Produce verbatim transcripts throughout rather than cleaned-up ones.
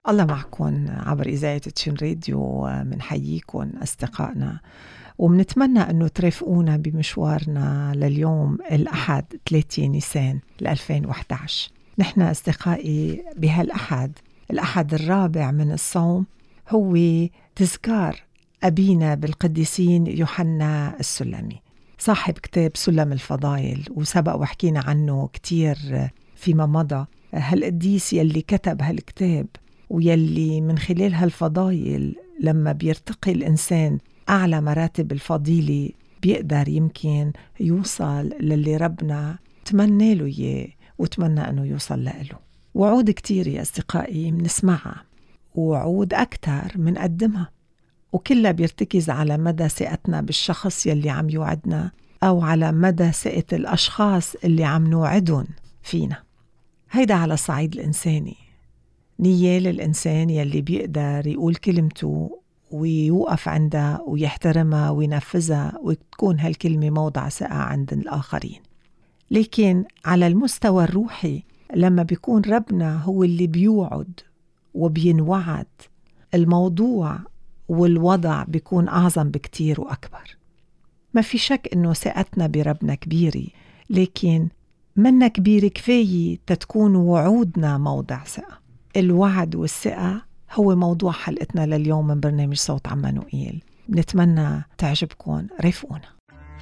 الله معكم عبر إذاعة تشين راديو. منحييكم أصدقائنا ومنتمنى أنه ترافقونا بمشوارنا لليوم الأحد ثلاثين نيسان ألفين وإحدى عشر. نحن أصدقائي بهالأحد الأحد الرابع من الصوم هو تذكار أبينا بالقديسين يوحنا السلمي صاحب كتاب سلم الفضائل، وسبق وحكينا عنه كتير فيما مضى. هالقديس يلي كتب هالكتاب ويلي من خلال هالفضائل لما بيرتقي الإنسان أعلى مراتب الفضيلة بيقدر يمكن يوصل للي ربنا تمنى له إياه وتمنى أنه يوصل له. وعود كتير يا أصدقائي منسمعها، وعود أكتر منقدمها، وكلها بيرتكز على مدى ثقتنا بالشخص يلي عم يوعدنا أو على مدى ثقة الأشخاص اللي عم نوعدهم فينا. هيدا على الصعيد الإنساني، نية للإنسان يلي بيقدر يقول كلمته ويوقف عندها ويحترمها وينفذها وتكون هالكلمة موضع ثقة عند الآخرين. لكن على المستوى الروحي لما بيكون ربنا هو اللي بيوعد وبينوعد، الموضوع والوضع بيكون أعظم بكتير وأكبر. ما في شك إنه ثقتنا بربنا كبيرة، لكن منا كبير كفاية تتكون وعودنا موضع ثقة. الوعد والثقة هو موضوع حلقتنا لليوم من برنامج صوت عمانوئيل. نتمنى تعجبكم، رافقونا.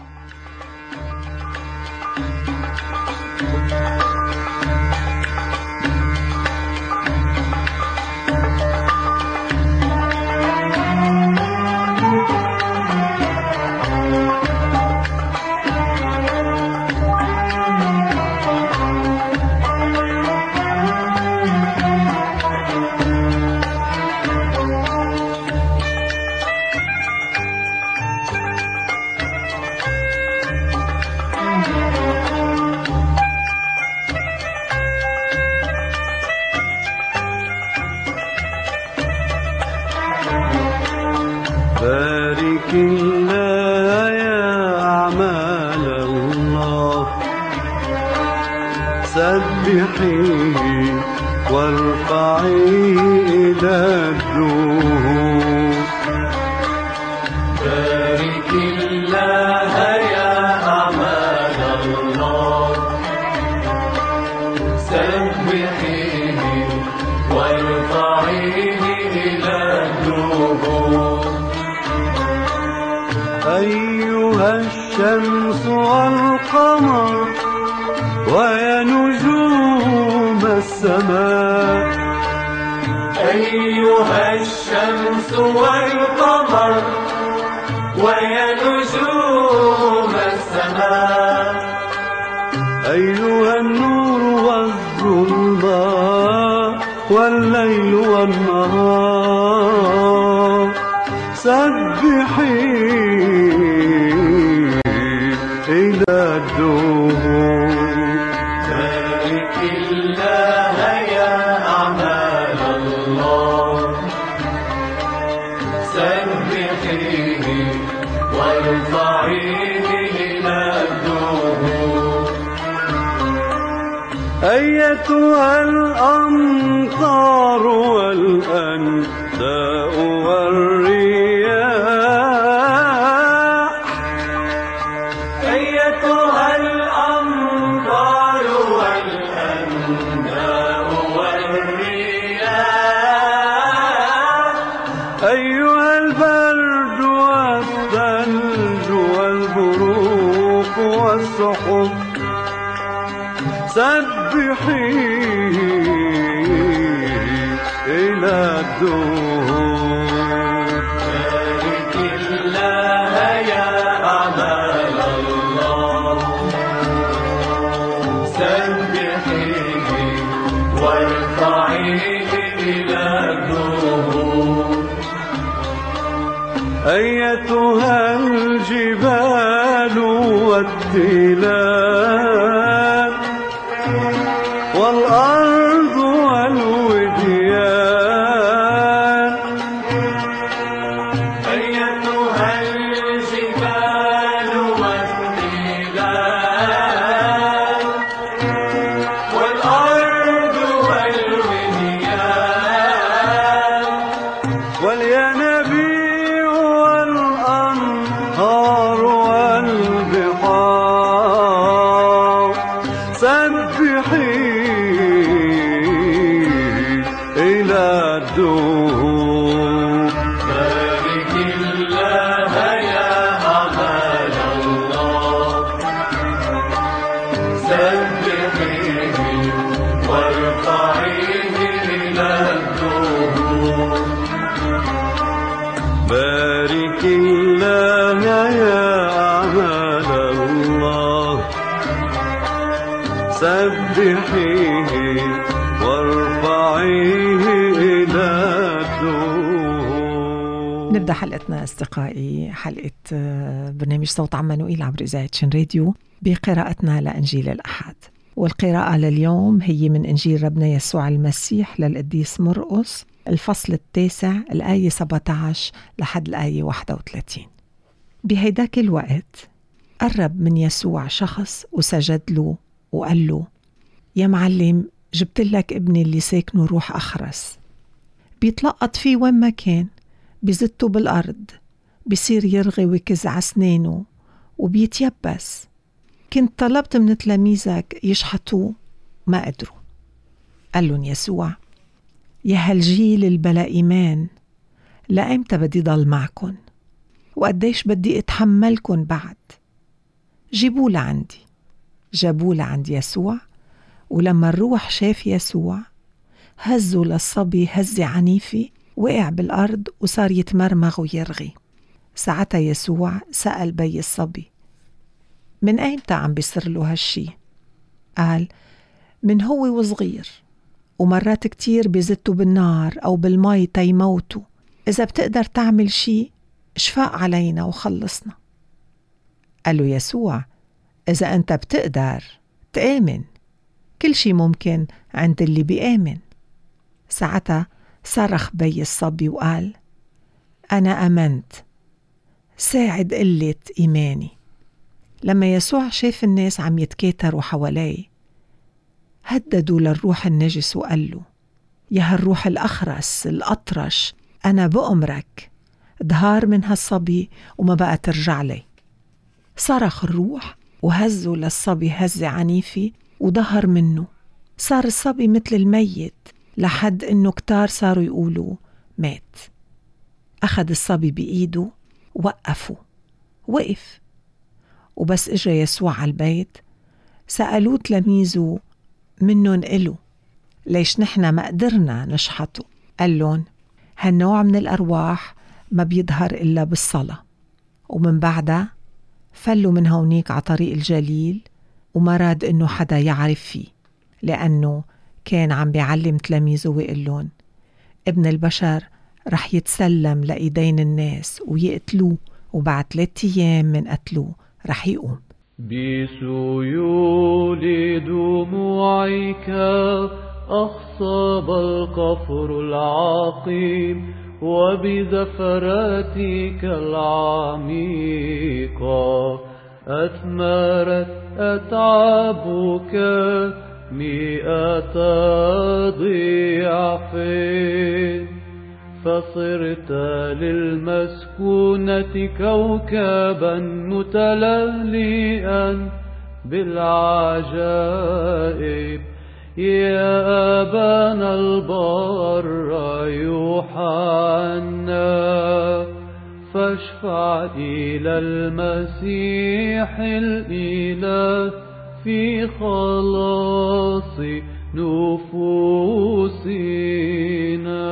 بارك الله يا أعمال الله، سبحيه وارفعيه إلى الدهور. بارك الله يا أعمال الله، سبحيه وارفعيه إلى الدهور. أيها الشمس والقمر ويا نجوم السماء، أيها الشمس والقمر ويا نجوم السماء، أيها النور والظلام والليل والنهار، سبحيه إلى الدهور. بارك الله يا أعمال الله، سبحيه وارفعيه إلى الدهور. أيتها الأمطار والأنداء والرياح، أيتها الأمطار والأنداء والرياح، أيها البرد والثلج والبروق والسحب، سبحيه إلى الدهور. بارك الله يا أعمال الله، سبحيه وارفعيه إلى الدهور. أيتها الجبال والتلال والأرض والوديان، أيتها الجبال والتلال والأرض والوديان، بارك الله يا أعمال الله سبحيه وارفعيه إلى الدور. نبدأ حلقتنا أصدقائي، حلقة برنامج صوت عمانوئيل عبر إذاعة شن راديو بقراءتنا لإنجيل الأحد. والقراءة لليوم هي من إنجيل ربنا يسوع المسيح للقديس مرقس، الفصل التاسع الآية سبعة عشر لحد الآية واحد وثلاثين. بهيداك الوقت قرب من يسوع شخص وسجد له وقال له: يا معلم، جبت لك ابني اللي ساكنه روح أخرس، بيتلقط فيه وين ما كان، بيزته بالأرض، بيصير يرغي ويكز عسنانه وبيتيبس. كنت طلبت من تلاميذك يشحطوه ما قدروا. قال لهم يسوع: يا هالجيل البلا إيمان، لأمتى بدي ضل معكن؟ وقديش بدي أتحملكن بعد؟ جيبوه لعندي. جابوه لعند يسوع، ولما الروح شاف يسوع هزوا للصبي هزة عنيفة، وقع بالأرض وصار يتمرمغ ويرغي. ساعتها يسوع سأل بي الصبي: من أيمتى عم بيصير له هالشي؟ قال: من هو وصغير، ومرات كتير بيزتوا بالنار أو بالمي تيموتوا. إذا بتقدر تعمل شي اشفاق علينا وخلصنا. قال له يسوع: إذا أنت بتقدر تآمن، كل شي ممكن عند اللي بيآمن. ساعتها صرخ بي الصبي وقال: أنا آمنت، ساعد قلة إيماني. لما يسوع شاف الناس عم يتكاتروا حواليه، هددوا للروح النجس وقال له: يا هالروح الأخرس الأطرش، أنا بأمرك ظهر من هالصبي وما بقى ترجع لي. صرخ الروح وهزوا للصبي هزة عنيفة وظهر منه. صار الصبي مثل الميت، لحد إنه كتار صاروا يقولوا مات. أخذ الصبي بإيده وقفه، وقف. وبس إجا يسوع على البيت سألوه تلاميذه منن إله ليش نحنا ما قدرنا نشحطه. قال لهم: هالنوع من الأرواح ما بيظهر إلا بالصلاة. ومن بعدها فلوا من هونيك على طريق الجليل، وما راد إنه حدا يعرف فيه، لأنه كان عم بيعلم تلاميذه ويقول لهم: ابن البشر رح يتسلم لإيدين الناس ويقتلوه، وبعد ثلاثة أيام من قتلوه رح يقوم. بسيول دموعك أخصب القفر العقيم، وبزفراتك العميقة أثمرت أتعابك مئة ضعف، فصرت للمسكونة كوكبا متلألئا بالعجائب. يا أبانا البر يوحنا، فاشفع إلى المسيح الإله في خلاص نفوسنا.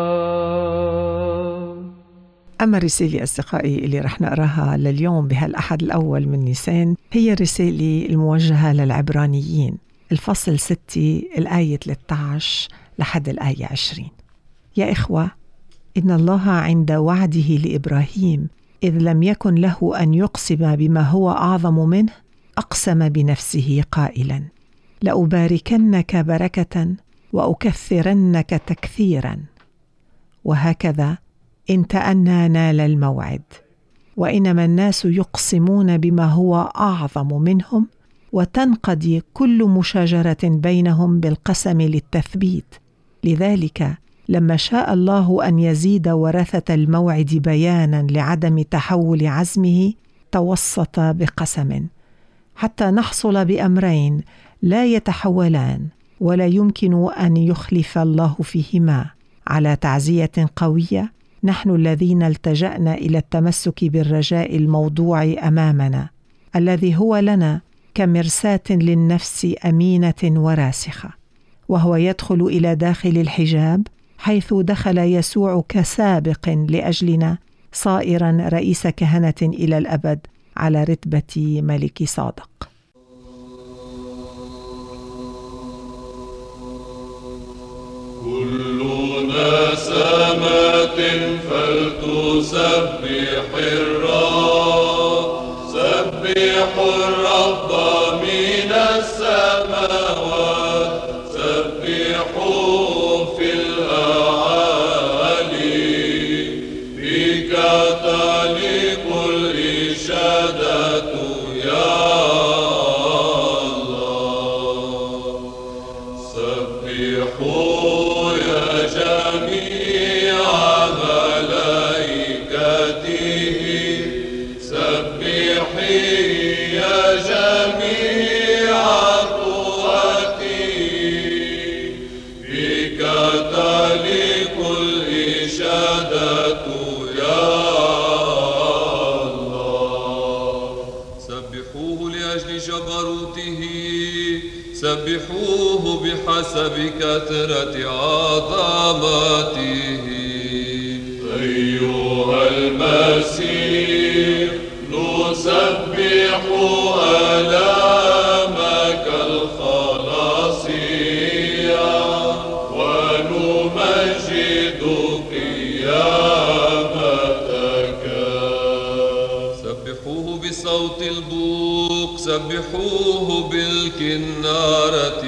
أما الرسالة أصدقائي اللي رح نقراها لليوم بهالأحد الأول من نيسان هي رسالة الموجهة للعبرانيين، الفصل ستة الآية ثلاثة عشر لحد الآية عشرين. يا إخوة، إن الله عند وعده لإبراهيم إذ لم يكن له أن يقسم بما هو أعظم منه، أقسم بنفسه قائلا: لأباركنك بركة وأكثرنك تكثيرا. وهكذا إن تأنى نال الموعد. وإنما الناس يقسمون بما هو أعظم منهم، وتنقضي كل مشاجرة بينهم بالقسم للتثبيت. لذلك لما شاء الله أن يزيد ورثة الموعد بيانا لعدم تحول عزمه، توسط بقسم، حتى نحصل بأمرين لا يتحولان ولا يمكن أن يخلف الله فيهما، على تعزية قوية نحن الذين التجأنا إلى التمسك بالرجاء الموضوع أمامنا، الذي هو لنا كمرساة للنفس أمينة وراسخة، وهو يدخل إلى داخل الحجاب، حيث دخل يسوع كسابق لأجلنا صائرا رئيس كهنة إلى الأبد على رتبة ملك صادق. كل نسمات فلتسبح الرب، سبحوا الرب من السماوات، سبحوا في الأعالي، بك تليق الإشادة يا الله. سبحوا يا جميع ملائكته، سبحي يا جميع قوته، بك تليق الإشادة يا الله. سبحوه لأجل جبروته، سبحوه بحسب كثرة عظمته. أيها المسيح نسبح آلامك الخلاصية، ونمجد قيامتك. سبحوه بصوت البوق، سبحوه بالكنارة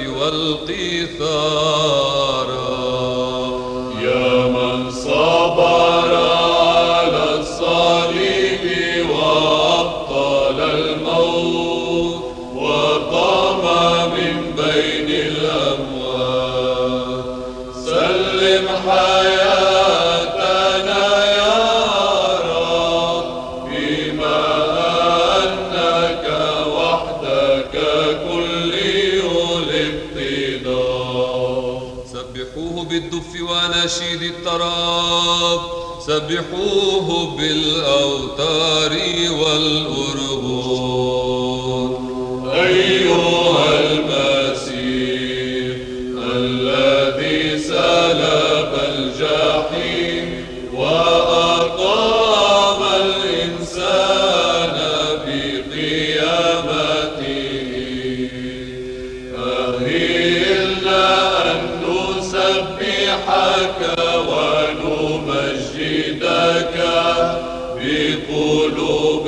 والقيثارة. يا من صبر على الصليب وأبطل الموت، وقام من بين الأموات، سلم حياتنا يا رب، بما أنك وحدك كلي الاقتدار. سبحوه بالدف ونشيد الطراب، سبحوه بالأوتار والأرغون. أيها المسيح الذي سلب الجحيم وأقام الإنسان بقيامته، أهلنا أن نسبحك ونمجدك بقلوب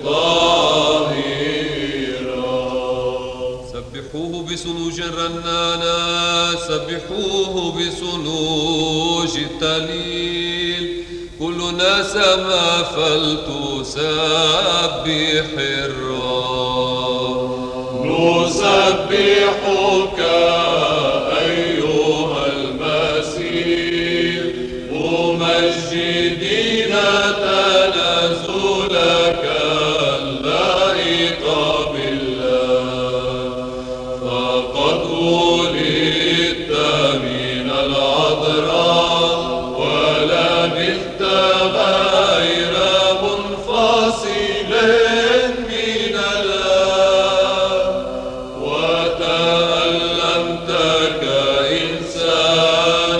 طاهرة. سبحوه بصنوج الرنانة، سبحوه بصنوج التليل، كلنا سما فلتسبح الرب. نسبحك أيها المسيح، ممجدين تنزلك اللائق بالله، فقد ولدت من العذراء، ولبثت غير منفصل من الآب، وتألمت كإنسان،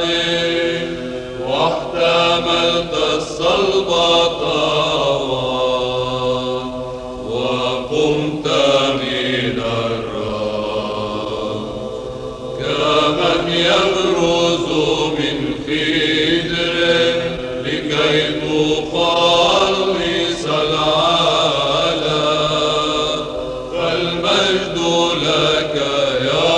واحتملت الصلب طوال، وقمت من الراب، كمن يبرز من خدر لكي تخلص العالم، فالمجد لك يا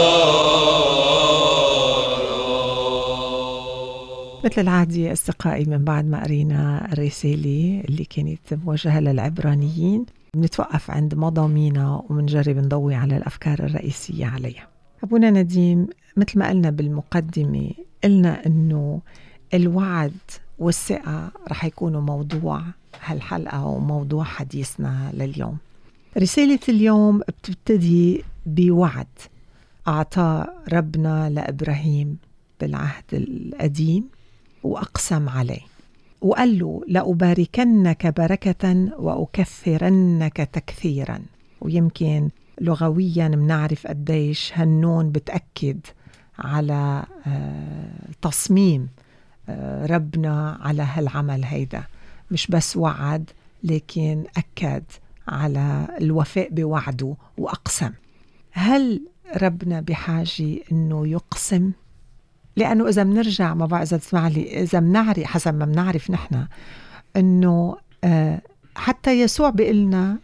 رب. مثل العادة أصدقائي، من بعد ما قرينا الرسالة اللي كانت موجهة للعبرانيين، بنتوقف عند مضامينا ومنجرب نضوي على الأفكار الرئيسية عليها. أبونا نديم، مثل ما قلنا بالمقدمة، قلنا أنه الوعد والثقة رح يكونوا موضوع هالحلقة وموضوع حديثنا لليوم. رسالة اليوم بتبتدي بوعد أعطاه ربنا لإبراهيم بالعهد القديم، وأقسم عليه وقال له: لأباركنك بركة وأكثرنك تكثيرا. ويمكن لغويا منعرف قديش هالنون بتأكد على تصميم ربنا على هالعمل هيدا، مش بس وعد لكن أكد على الوفاء بوعده وأقسم. هل ربنا بحاجة إنه يقسم؟ لأنه إذا منرجع ما بعرف إذا تسمع لي، إذا منعرف حسب ما منعرف نحن إنه آه حتى يسوع بيقلنا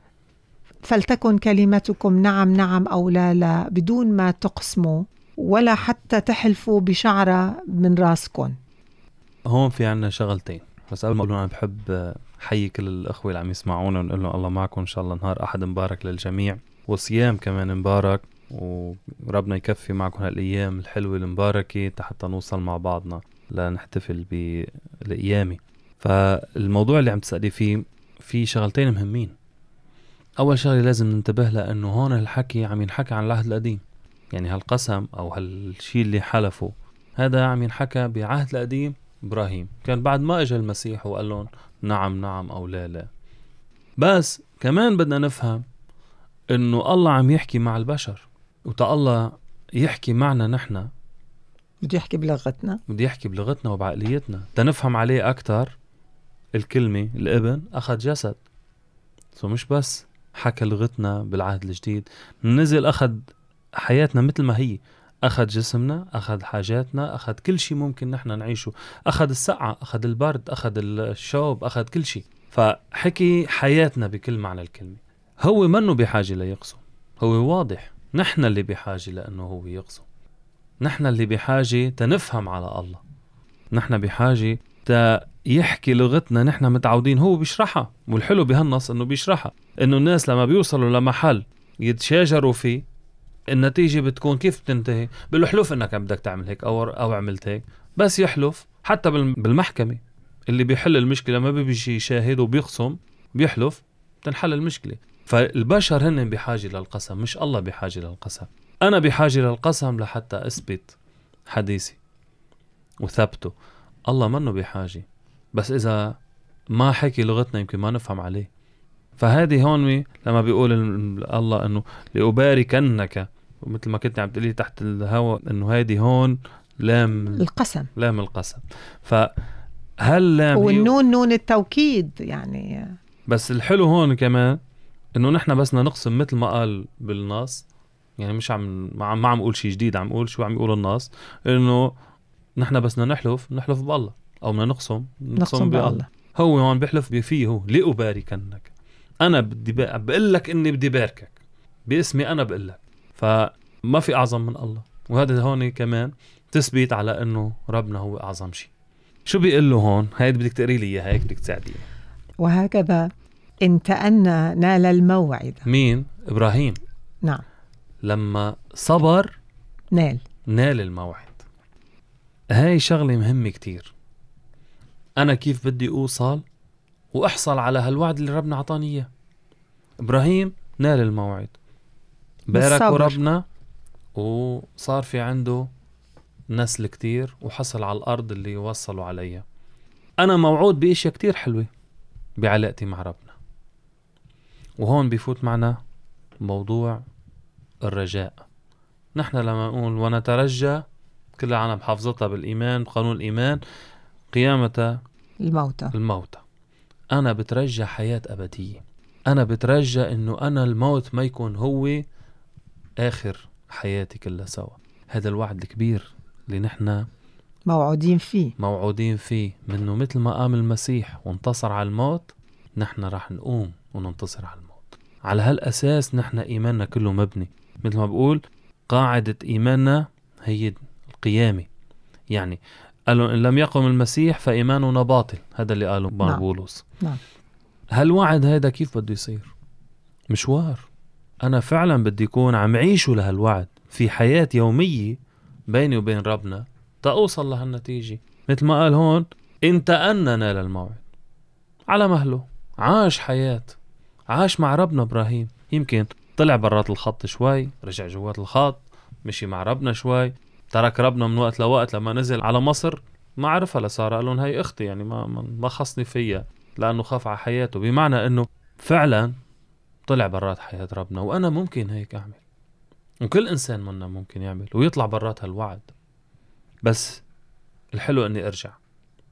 فلتكن كلمتكم نعم نعم أو لا لا، بدون ما تقسموا ولا حتى تحلفوا بشعرة من راسكم. هون في عنا شغلتين، بس قبل ما أقول أنا بحب حي كل الأخوة اللي عم يسمعونا ونقول لهم الله معكم إن شاء الله. نهار أحد مبارك للجميع، وصيام كمان مبارك، وربنا يكفي معكم هالأيام الحلوة المباركة حتى نوصل مع بعضنا لنحتفل بالأيامي. فالموضوع اللي عم تسألي فيه في شغلتين مهمين. أول شغلة لازم ننتبه لها أنه هون الحكي عم ينحكى عن العهد القديم، يعني هالقسم أو هالشي اللي حلفه هذا عم ينحكى بعهد القديم. إبراهيم كان بعد ما اجى المسيح وقال لهم نعم نعم أو لا لا. بس كمان بدنا نفهم إنه الله عم يحكي مع البشر، وتا الله يحكي معنا نحن بده يحكي بلغتنا، بده يحكي بلغتنا وبعقليتنا تنفهم عليه أكتر. الكلمة الابن أخذ جسد، سو مش بس حكى لغتنا بالعهد الجديد، نزل أخذ حياتنا مثل ما هي، أخذ جسمنا، أخذ حاجاتنا، أخذ كل شيء ممكن نحن نعيشه، أخذ السقعة، أخذ البرد، أخذ الشوب، أخذ كل شيء. فحكي حياتنا بكل معنى الكلمة. هو منه بحاجة ليقسم، هو واضح نحن اللي بحاجة لأنه هو يقسم. نحن اللي بحاجة تنفهم على الله، نحن بحاجة يحكي لغتنا نحن متعودين. هو بيشرحها، والحلو بهالنص انه بيشرحها، انه الناس لما بيوصلوا لمحل يتشاجروا فيه النتيجة بتكون كيف بتنتهي؟ بيقولوا حلف انك بدك تعمل هيك او او عملت هيك. بس يحلف حتى بالمحكمة اللي بيحل المشكلة ما بيجي شاهد وبيخصم، بيحلف تنحل المشكلة. فالبشر هن بحاجة للقسم، مش الله بحاجة للقسم. انا بحاجة للقسم لحتى اثبت حديثي وثبته. الله منه بحاجة، بس إذا ما حكي لغتنا يمكن ما نفهم عليه. فهذه هون لما بيقول الله إنه لأباركنك، ومثل ما كنت عم تقولي تحت الهواء إنه هذه هون لام القسم، لام القسم. فهل لام والنون نون التوكيد يعني. بس الحلو هون كمان إنه نحن بس نقسم مثل ما قال بالنص، يعني مش عم ما عم, عم أقول شيء جديد، عم أقول شو عم يقول النص، إنه نحن بس نحلف نحلف بالله، أو بدنا نقسم نقسم بالله. هو هون بيحلف بفيه، هو لأباركنك، أنا بدي بقول لك إني بدي باركك باسمي، أنا بقول لك. فما في أعظم من الله. وهذا هون كمان تثبيت على إنه ربنا هو أعظم شيء. شو بيقول له هون؟ هيد بدك تقري لي إياها، هيك بدك تساعديني. وهكذا انت أن نال الموعد. مين؟ إبراهيم. نعم، لما صبر نال نال الموعد. هاي شغلة مهمة كتير. أنا كيف بدي أوصل وأحصل على هالوعد اللي ربنا عطاني إياه؟ إبراهيم نال الموعد، باركوا ربنا وصار في عنده نسل كتير وحصل على الأرض اللي وصلوا عليها. أنا موعود بإشياء كتير حلوة بعلاقتي مع ربنا. وهون بيفوت معنا موضوع الرجاء. نحن لما نقول ونترجى، كل العالم حافظتها بالإيمان، بقانون الإيمان، قيامة الموتى الموتى. أنا بترجى حياة أبدية. أنا بترجى إنه أنا الموت ما يكون هو آخر حياتي كلها سوا. هذا الوعد الكبير اللي نحن موعودين فيه موعودين فيه منه. مثل ما قام المسيح وانتصر على الموت، نحن راح نقوم وننتصر على الموت. على هالأساس نحن إيماننا كله مبني. مثل ما بقول قاعدة إيماننا هي القيامة. يعني قالوا إن لم يقم المسيح فإيماننا باطل، هذا اللي قاله نعم. بولس. نعم. هالوعد هذا كيف بده يصير؟ مشوار. أنا فعلا بدي يكون عم عيشه لهالوعد في حياة يومية بيني وبين ربنا تأوصل لهالنتيجة. مثل ما قال هون انت أن نال الموعد على مهله. عاش حياة، عاش مع ربنا. إبراهيم يمكن طلع برات الخط شوي، رجع جوات الخط، مشي مع ربنا شوي، ترك ربنا من وقت لوقت. لما نزل على مصر ما عرفها لسارة، قالون هاي اختي، يعني ما ما خصني فيها، لأنه خاف على حياته. بمعنى أنه فعلا طلع برات حياة ربنا. وأنا ممكن هيك أعمل، وكل إنسان منا ممكن يعمل ويطلع برات هالوعد. بس الحلو أني أرجع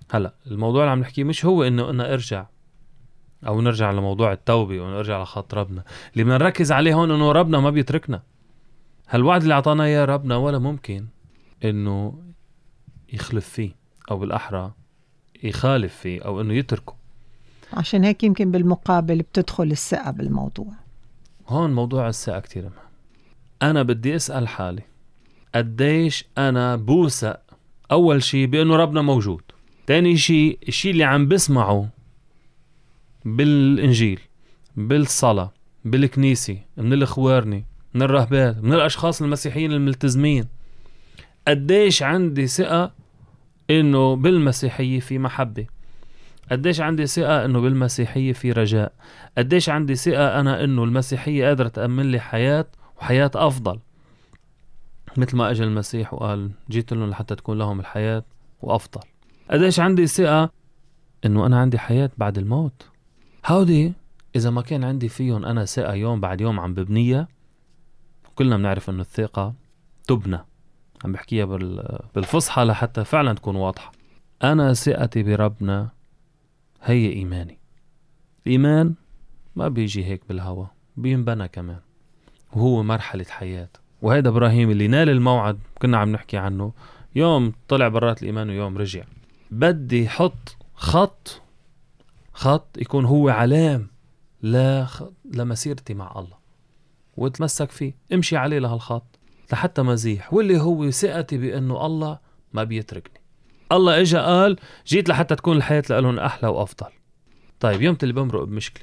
هلا الموضوع اللي عم نحكيه مش هو انه انا ارجع او نرجع لموضوع التوبة ونرجع لخط ربنا. اللي بدنا نركز عليه هون انه ربنا ما بيتركنا. هالوعد اللي اعطانا اياه ربنا ولا ممكن انه يخلف فيه، او بالاحرى يخالف فيه، او انه يتركه. عشان هيك يمكن بالمقابل بتدخل الثقة بالموضوع. هون موضوع الثقة كتير مهم. انا بدي اسأل حالي قديش انا بوثق اول شيء بانه ربنا موجود. تاني شيء الشيء اللي عم بسمعه بالانجيل، بالصلاة، بالكنيسة، من الاخوارني، من الرهبات، من الاشخاص المسيحيين الملتزمين. قديش عندي ثقة انه بالمسيحية في محبة. قديش عندي ثقة انه بالمسيحية في رجاء. قديش عندي ثقة انا انه المسيحية قادرة تأمن لي حياة وحياة افضل، مثل ما اجى المسيح وقال جيت لهم لحتى تكون لهم الحياة وافضل. قديش عندي ثقة انه انا عندي حياة بعد الموت. هودي اذا ما كان عندي فيهم انا ثقة يوم بعد يوم عم ببنية. كلنا بنعرف انه الثقة تبنى، عم بحكيها بالفصحى لحتى فعلا تكون واضحة. انا ثقتي بربنا هي ايماني. الايمان ما بيجي هيك بالهوا، بينبنى كمان، وهو مرحلة حياة. وهيدا ابراهيم اللي نال الموعد كنا عم نحكي عنه، يوم طلع برات الايمان ويوم رجع. بدي حط خط خط يكون هو علام لا لمسيرتي مع الله، واتمسك فيه، امشي عليه لهالخط لحتى مزيح، واللي هو ثقتي بانه الله ما بيتركني. الله اجا قال جيت لحتى تكون الحياة لهم احلى وافضل. طيب يوم اللي بمرق بمشكلة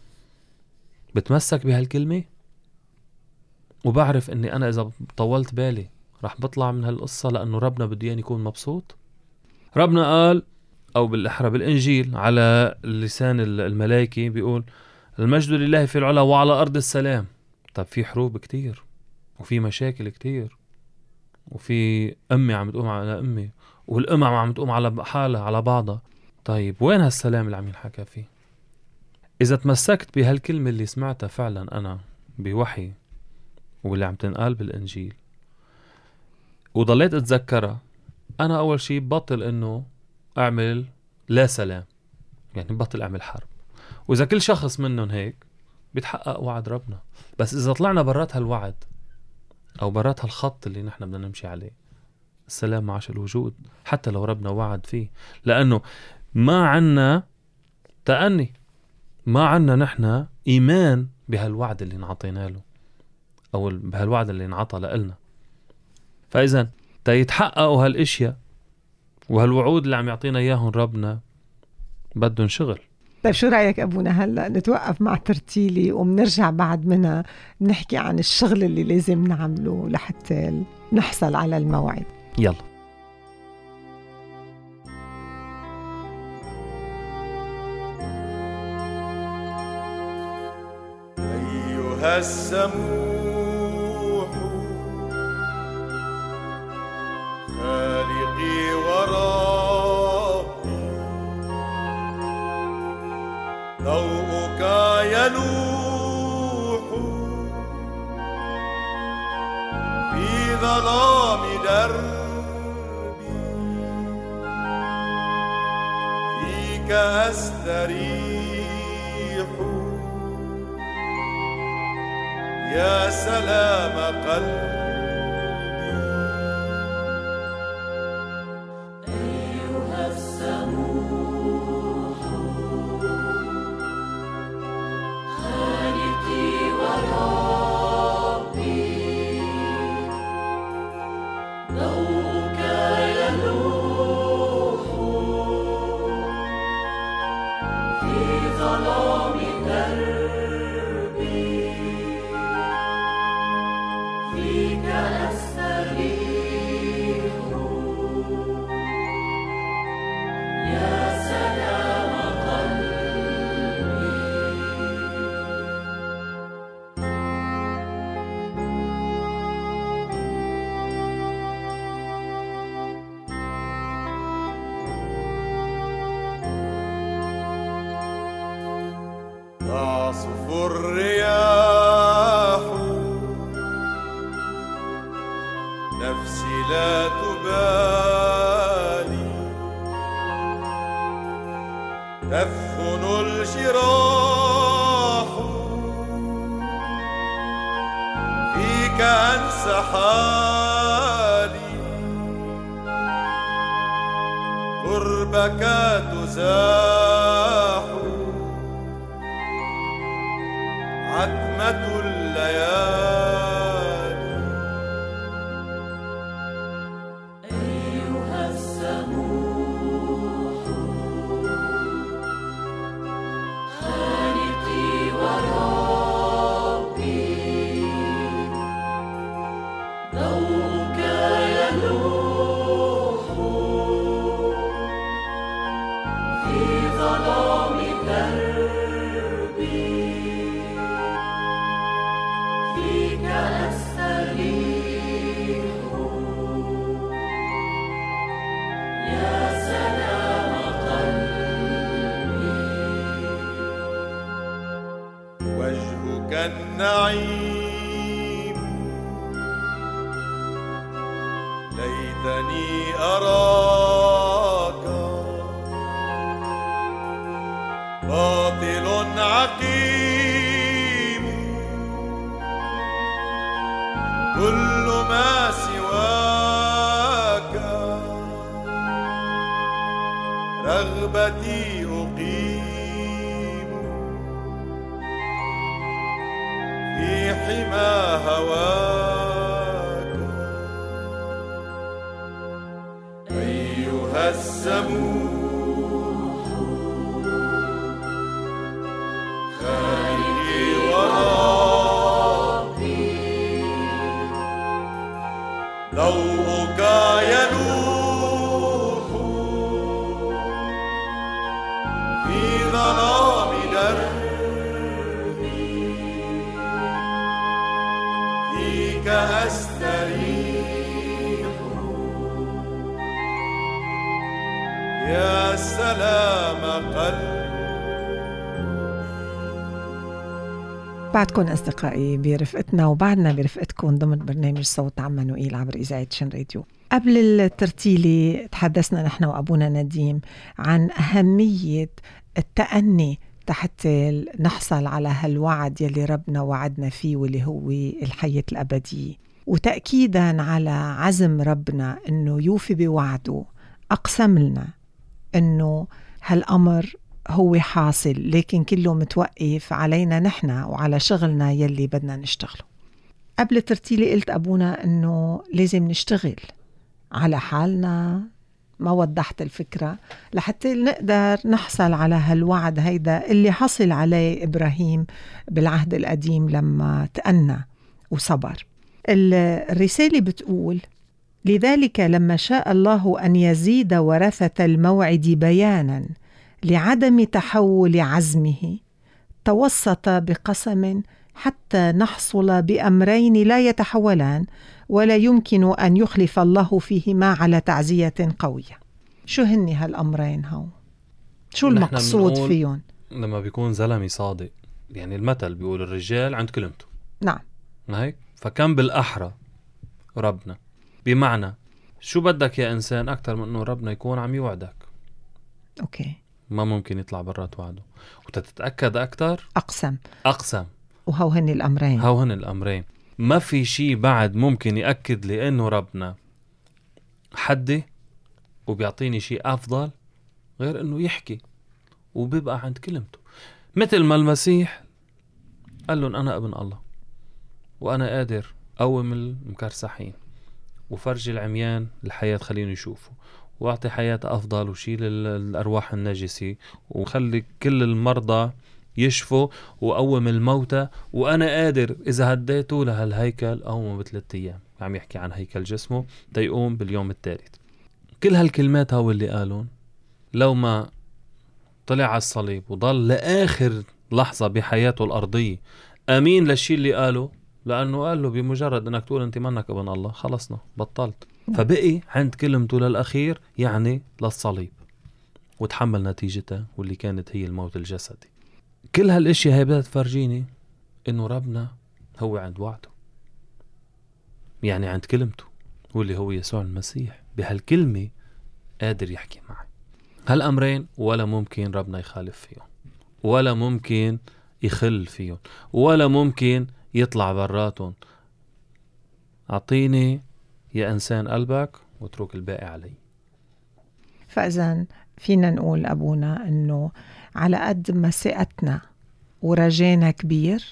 بتمسك بهالكلمة، وبعرف اني انا اذا طولت بالي راح بطلع من هالقصة، لانه ربنا بده ياني يكون مبسوط. ربنا قال او بالاحرى بالانجيل على لسان الملائكة بيقول المجد لله في العلا وعلى ارض السلام. طب في حروب كتير، وفي مشاكل كتير، وفي امي عم تقوم على امي، والامم عم تقوم على حالها على بعضها. طيب وين هالسلام اللي عم ينحكى فيه؟ اذا تمسكت بهالكلمة اللي سمعتها فعلا انا بوحي واللي عم تنقال بالانجيل وضليت اتذكرها، انا اول شيء بطل انه اعمل لا سلام، يعني بطل اعمل حرب. واذا كل شخص منهم هيك بيتحقق وعد ربنا. بس اذا طلعنا برات هالوعد او برات هالخط اللي نحن بدنا نمشي عليه، السلام معاش الوجود حتى لو ربنا وعد فيه، لانه ما عنا تأني، ما عنا نحن ايمان بهالوعد اللي نعطينا له او بهالوعد اللي نعطى لنا. فاذا تيتحققوا هالاشياء وهالوعود اللي عم يعطينا اياهم ربنا بدهم شغل. طيب شو رأيك أبونا هلأ نتوقف مع ترتيلي ومنرجع بعد منها نحكي عن الشغل اللي لازم نعمله لحتى نحصل على الموعد؟ يلا. أيها السموح خالقي وربي، ضوءك يلوح في ظلام دربي، فيك أستريح يا سلام قلبي. أيها السموح خالقي وربي، ضوءك يلوح في ظلام دربي، فيك أستريح يا سلام قلبي. تعصف الرياح نفسي لا تبالي، يثخن الجراح فيك أنسى حالي قربك تزاح عتمة الليالي أيها السموح خالقي وربي ضوءك يلوح في ظلام دربي فيك أستريح يا سلام قلبي وجهك النعيم ليتني أراك باطل عقيم كل ما سواك رغبتي أقيم في حمى هواك أيها السموح خالقي وربي ضوءك يلوح في ظلام دربي فيك أستريح يا سلام قلبي. بعدكم أصدقائي برفقتنا وبعدنا برفقتكم ضمن برنامج صوت عمانوئيل عبر إذاعة شن راديو. قبل الترتيلة تحدثنا نحن وأبونا نديم عن أهمية التأني تحت نحصل على هالوعد يلي ربنا وعدنا فيه واللي هو الحياة الأبدية، وتأكيدا على عزم ربنا أنه يوفي بوعده. أقسم لنا أنه هالأمر هو حاصل، لكن كله متوقف علينا نحن وعلى شغلنا يلي بدنا نشتغله. قبل ترتيلي قلت أبونا أنه لازم نشتغل على حالنا، ما وضحت الفكرة لحتى نقدر نحصل على هالوعد هيدا اللي حصل عليه إبراهيم بالعهد القديم لما تأنى وصبر. الرسالة بتقول: لذلك لما شاء الله أن يزيد ورثة الموعد بيانا لعدم تحول عزمه توسط بقسم حتى نحصل بأمرين لا يتحولان ولا يمكن أن يخلف الله فيهما على تعزية قوية. شو هني هالأمرين هاو؟ شو المقصود فيهم؟ لما بيكون زلمي صادق، يعني المثل بيقول الرجال عند كلمته. نعم هيك، فكان بالأحرى ربنا، بمعنى شو بدك يا إنسان أكتر من أنه ربنا يكون عم يوعدك. أوكي، ما ممكن يطلع برات وعده، وتتأكد أكتر أقسم أقسم وهو هن الأمرين. هو هن الأمرين. ما في شيء بعد ممكن يأكد لي أنه ربنا حدي وبيعطيني شيء أفضل غير أنه يحكي وبيبقى عند كلمته. مثل ما المسيح قال لهم أنا ابن الله وأنا قادر أقوم المكرسحين وفرج العميان الحياة خليني يشوفوا واعطي حياة أفضل وشيل الأرواح النجسة وخلي كل المرضى يشفوا وقوم الموتى وأنا قادر إذا هديته لهالهيكل أقوم بثلاث أيام. عم يحكي عن هيكل جسمه تيقوم باليوم الثالث. كل هالكلمات هو اللي قالون لو ما طلع على الصليب وضل لآخر لحظة بحياته الأرضية أمين للشيء اللي قاله، لأنه قال له بمجرد أنك تقول أنت منك ابن الله خلصنا بطلت، فبقي عند كلمته للأخير يعني للصليب وتحمل نتيجتها واللي كانت هي الموت الجسدي. كل هالاشياء هي بدها تفرجيني انه ربنا هو عند وعده، يعني عند كلمته واللي هو يسوع المسيح. بهالكلمة قادر يحكي معي. هالأمرين ولا ممكن ربنا يخالف فيهم، ولا ممكن يخل فيهم، ولا ممكن يطلع براتهم. أعطيني يا إنسان قلبك واترك الباقي علي. فإذا فينا نقول أبونا أنه على قد ما ثقتنا ورجينا كبير،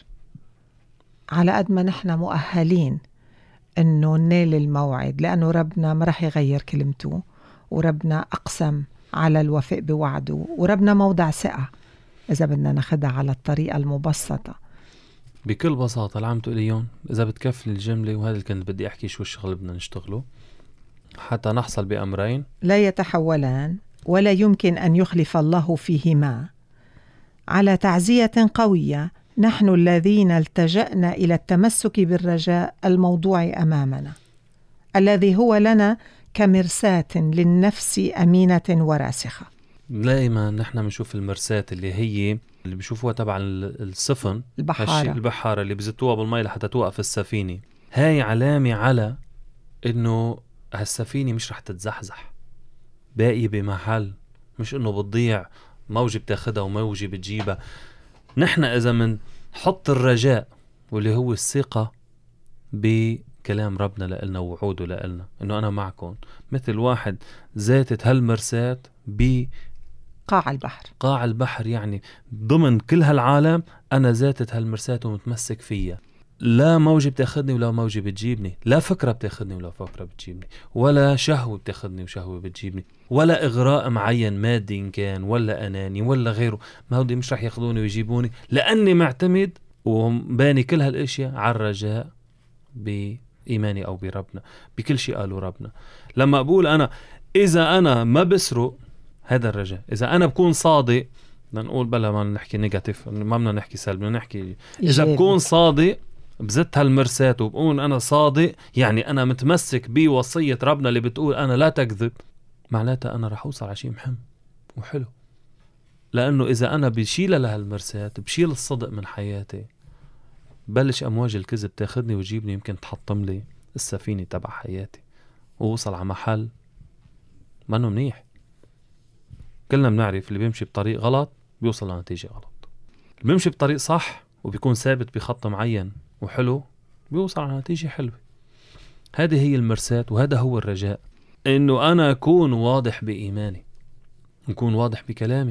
على قد ما نحن مؤهلين أنه ننال الموعد، لأنه ربنا ما رح يغير كلمته، وربنا أقسم على الوفاء بوعده، وربنا موضع ثقة إذا بدنا ناخدها على الطريقة المبسطة. بكل بساطة اللي عم تقولي اليوم إذا بتكفل الجملة، وهذا اللي كنت بدي أحكي شو الشغل بدنا نشتغله حتى نحصل بأمرين لا يتحولان ولا يمكن أن يخلف الله فيهما. على تعزية قوية نحن الذين التجأنا إلى التمسك بالرجاء الموضوع أمامنا، الذي هو لنا كمرساة للنفس أمينة وراسخة. دائما نحن بنشوف المرساة اللي هي اللي بيشوفوها تبع السفن، البحارة البحارة اللي بزتوها بالمي لحتى توقف السفينة. هاي علامة على إنه هالسفينة مش رح تتزحزح، باقي بمحل، مش إنه بتضيع، موجة بتاخدها وموجة بتجيبها. نحن إذا من حط الرجاء واللي هو الثقة بكلام ربنا لإلنا ووعوده لإلنا إنه أنا معكم، مثل واحد زاتت هالمرساة بقاع البحر قاع البحر، يعني ضمن كل هالعالم أنا زاتت هالمرساة ومتمسك فيها. لا موجة بتاخدني ولا موجة بتجيبني، لا فكرة بتاخدني ولا فكرة بتجيبني، ولا شهوة بتاخدني وشهوة بتجيبني، ولا إغراء معين مادي إن كان ولا أناني ولا غيره. ما هودي مش رح ياخدوني ويجيبوني، لأني معتمد وباني كل هالأشياء على الرجاء بإيماني أو بربنا، بكل شيء قالوا ربنا. لما أقول أنا إذا أنا ما بسرق، هذا الرجاء. إذا أنا بكون صادق، بدنا نقول بلا ما نحكي نيجاتيف، ما بدنا نحكي سلبي، بدنا نحكي إذا بكون صادق بزت هالمرساة وبقول أنا صادق، يعني أنا متمسك بوصية ربنا اللي بتقول أنا لا تكذب، معناتها أنا رح أوصل على شيء مهم وحلو. لأنه إذا أنا بشيل لهالمرساة، بشيل الصدق من حياتي، بلش أمواج الكذب تاخدني وتجيبني، يمكن تحطم لي السفينة تبع حياتي ووصل على محل ما منيح. كلنا بنعرف اللي بيمشي بطريق غلط بيوصل لنتيجة غلط، اللي بيمشي بطريق صح وبيكون ثابت بخط معين وحلو بيوصل على نتيجة حلوة. هذه هي المرساة وهذا هو الرجاء، إنه أنا أكون واضح بإيماني، نكون واضح بكلامي.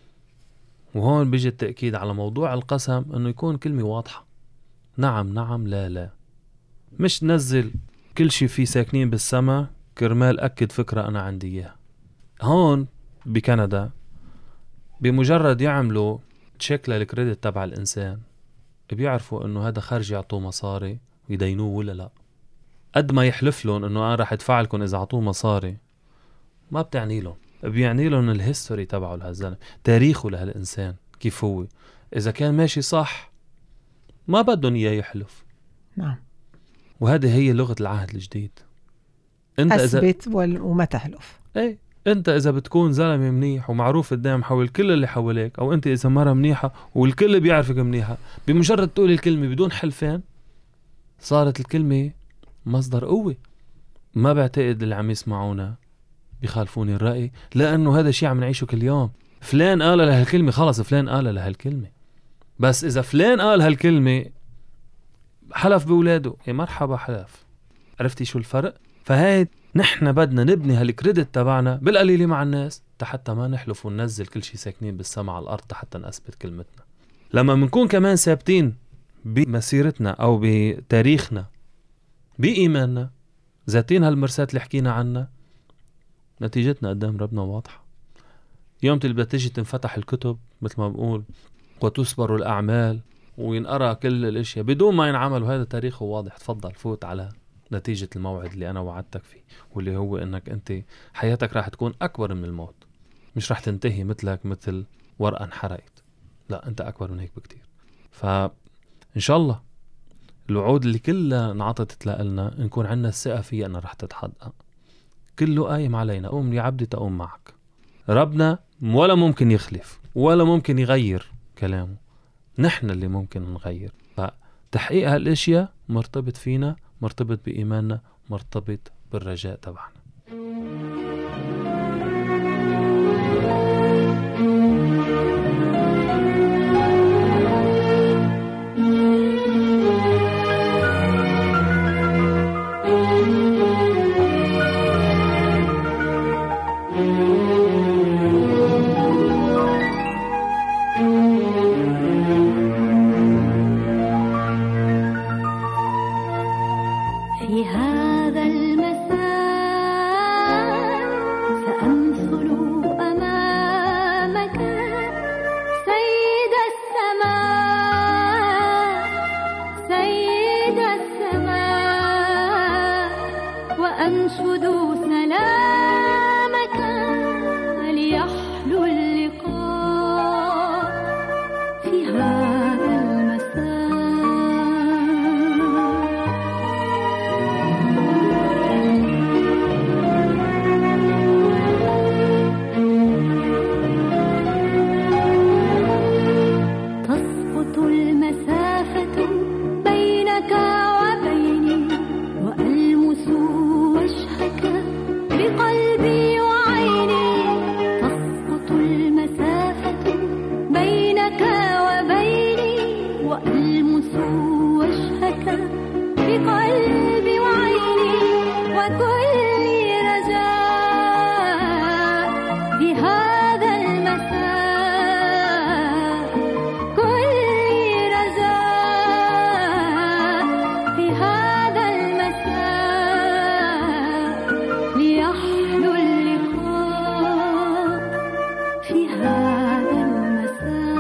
وهون بيجي التأكيد على موضوع القسم، إنه يكون كلمة واضحة، نعم نعم لا لا، مش نزل كل شيء فيه ساكنين بالسماء كرمال أكد فكرة أنا عندي إياها. هون بكندا بمجرد يعملوا تشيك للكريدت تبع الإنسان بيعرفوا إنه هذا خارج يعطوه مصاري ويدينوه ولا لا. قد ما يحلف لهم إنه أنا رح أدفع لكم إذا عطوه مصاري، ما بتعني لهم، بيعني لهم الهيستوري تبعه لهالزلمة، تاريخه لهالإنسان كيف هو. إذا كان ماشي صح ما بدهم إياه يحلف. نعم. وهذه هي لغة العهد الجديد. أنت أثبت إذا... وما تحلف. إيه، أنت إذا بتكون زلمة منيح ومعروف قدام حول كل اللي حواليك، أو أنت إذا مرة منيحة والكل بيعرفك منيحة، بمجرد تقول الكلمة بدون حلفان صارت الكلمة مصدر قوة. ما بعتقد اللي عم يسمعونا بيخالفوني الرأي، لأنه هذا شيء عم نعيشه كل يوم. فلان قال لهالكلمة، خلص فلان قال لهالكلمة. بس إذا فلان قال هالكلمة حلف بولاده، يا مرحبا حلف. عرفتي شو الفرق؟ فهاي نحن بدنا نبني هالكريدت تبعنا بالقليل مع الناس حتى ما نحلف وننزل كل شيء ساكنين بالسماء على الأرض حتى نثبت كلمتنا. لما منكون كمان ثابتين بمسيرتنا أو بتاريخنا بإيماننا، ذاتين هالمرسات اللي حكينا عنها، نتيجتنا قدام ربنا واضحة. يوم تلبى تجي تنفتح الكتب مثل ما بقول وتسبر الأعمال وينقرأ كل الاشياء بدون ما ينعمل، وهذا تاريخه واضح. تفضل فوت على نتيجة الموعد اللي أنا وعدتك فيه، واللي هو إنك أنت حياتك راح تكون أكبر من الموت، مش راح تنتهي مثلك مثل ورقة انحرقت، لا أنت أكبر من هيك بكتير. فإن شاء الله الوعود اللي كلها انعطت لنا نكون عندنا الثقة فيها أنها راح تتحقق. كله قايم علينا، قوم يا عبدي تقوم معك. ربنا ولا ممكن يخلف ولا ممكن يغير كلامه، نحن اللي ممكن نغير. فتحقيق هالاشياء مرتبط فينا، مرتبط بإيماننا، مرتبط بالرجاء تبعنا. في هذا المساء سأمثل أمامك سيد السماء سيد السماء وأنشد سلامك ليحلو اللقاء في هذا المساء. تسقط المسافة بينك وبيني وألمس وجهك بقلبي وعيني. تسقط المسافة بينك وبيني وألمس وجهك بقلبي وعيني. وكل رجاء في هذا المساء كل رجاء في هذا المساء ليحلو اللقاء في هذا المساء.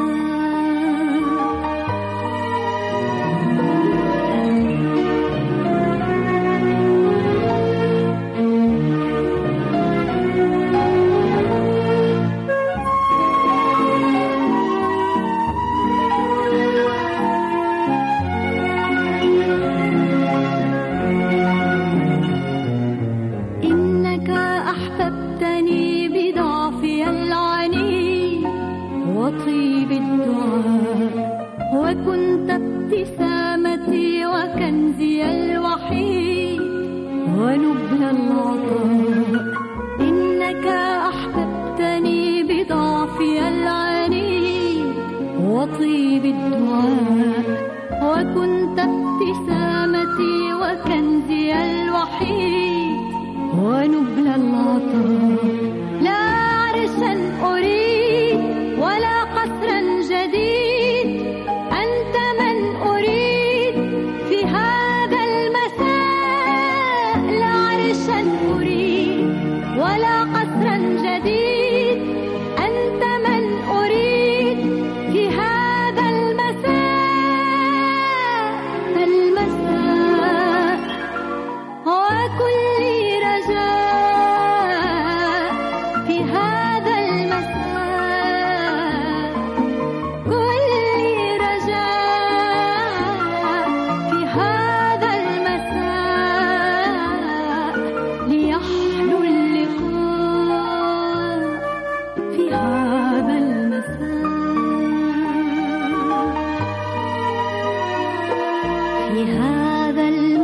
إنك أحببتني بضعفي العنيد وطيب الدعاء وكنت ابتسامتي وكنزي الوحيد ونبل العطاء. إنك أحببتني بضعفي العنيد وطيب الدعاء وكنت ابتسامتي وكنزي الوحيد ونبل العطاء. لا عرشا أريد ولا قصرا جديد أنت من أريد في هذا المساء. لا عرشا أريد ولا قصرا جديد أنت من أريد في هذا المساء. المساء وكل رجاء في هذا المساء كل رجاء في هذا المساء ليحلو اللقاء في هذا المساء. في هذا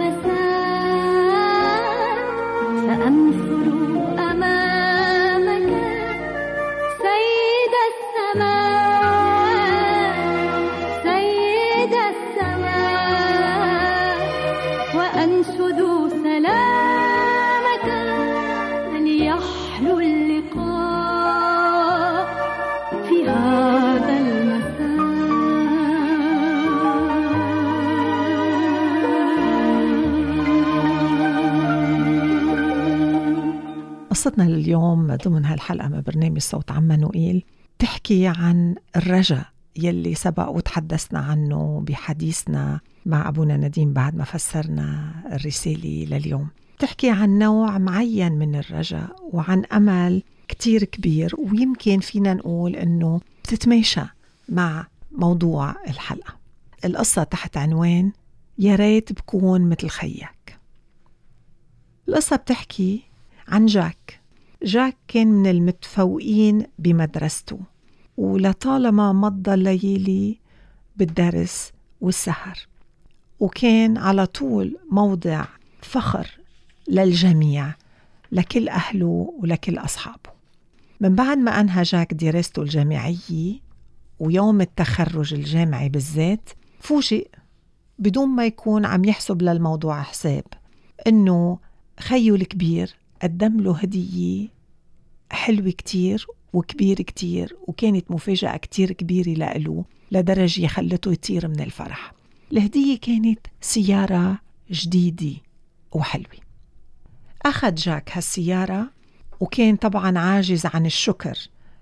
المساء سأمثل أمامك سيد السماء سيد السماء وأنشد سلامك ليحلو اللقاء في هذا المساء. قصتنا لليوم ضمن هالحلقة من برنامج صوت عمانوئيل تحكي عن الرجاء يلي سبق وتحدثنا عنه بحديثنا مع أبونا نديم بعد ما فسرنا الرسالة لليوم. تحكي عن نوع معين من الرجاء وعن أمل كتير كبير، ويمكن فينا نقول أنه بتتماشى مع موضوع الحلقة. القصة تحت عنوان يا ريت بكون مثل خيك. القصة بتحكي عن جاك. جاك كان من المتفوقين بمدرسته، ولطالما مضى الليالي بالدرس والسهر، وكان على طول موضع فخر للجميع، لكل أهله ولكل أصحابه. من بعد ما أنهى جاك دراسته الجامعية ويوم التخرج الجامعي بالذات، فوجئ بدون ما يكون عم يحسب للموضوع حساب إنه خيه الكبير قدم له هدية حلوة كتير وكبير كتير، وكانت مفاجأة كتير كبيرة لإله لدرجة خلته يطير من الفرح. الهدية كانت سيارة جديدة وحلوة. أخذ جاك هالسيارة، وكان طبعا عاجز عن الشكر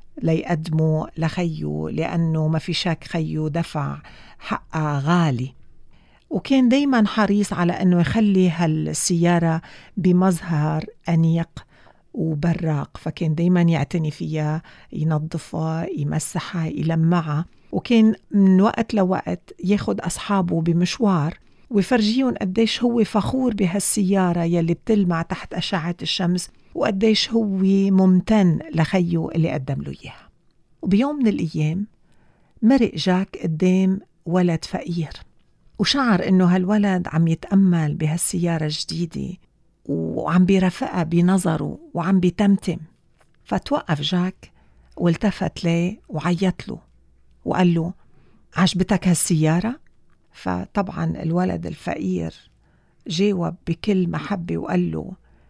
ليقدمه لخيه، لأنه ما في شك خيه دفع حقها غالي، وكان دايما حريص على أنه يخلي هالسيارة بمظهر أنيق وبراق، فكان دايما يعتني فيها، ينظفها، يمسحها، يلمعها، وكان من وقت لوقت ياخد أصحابه بمشوار ويفرجيهم قديش هو فخور بهالسيارة يلي بتلمع تحت أشعة الشمس، وقديش هو ممتن لخيه اللي قدم له إياها. وبيوم من الأيام مرق جاك قدام ولد فقير، وشعر إنه هالولد عم يتأمل بهالسيارة الجديدة وعم بيرافقها بنظره وعم بيتمتم. فتوقف جاك والتفت ليه وعيط له وقال له: عجبتك هالسيارة؟ فطبعا الولد الفقير جاوب بكل محبة وقال له: